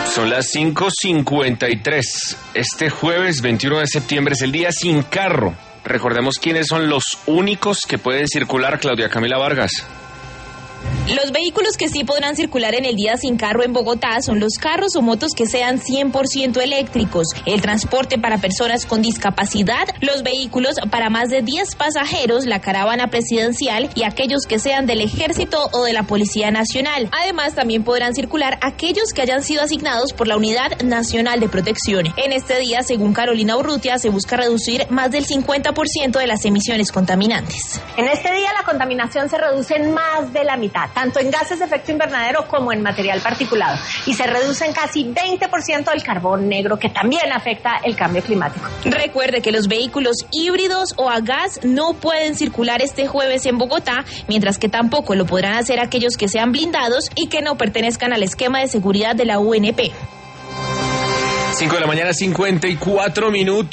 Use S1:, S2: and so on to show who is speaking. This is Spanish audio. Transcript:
S1: Son las 5:53. Este jueves 21 de septiembre es el día sin carro. Recordemos quiénes son los únicos que pueden circular, Claudia Camila Vargas.
S2: Los vehículos que sí podrán circular en el día sin carro en Bogotá son los carros o motos que sean 100% eléctricos, el transporte para personas con discapacidad, los vehículos para más de 10 pasajeros, la caravana presidencial y aquellos que sean del Ejército o de la Policía Nacional. Además, también podrán circular aquellos que hayan sido asignados por la Unidad Nacional de Protección. En este día, según Carolina Urrutia, se busca reducir más del 50% de las emisiones contaminantes.
S3: En este día la contaminación se reduce en más de la mitad, tanto en gases de efecto invernadero como en material particulado, y se reduce en casi 20% el carbón negro, que también afecta el cambio climático.
S2: Recuerde que los vehículos híbridos o a gas no pueden circular este jueves en Bogotá, mientras que tampoco lo podrán hacer aquellos que sean blindados y que no pertenezcan al esquema de seguridad de la UNP.
S1: 5 de la mañana, 54 minutos.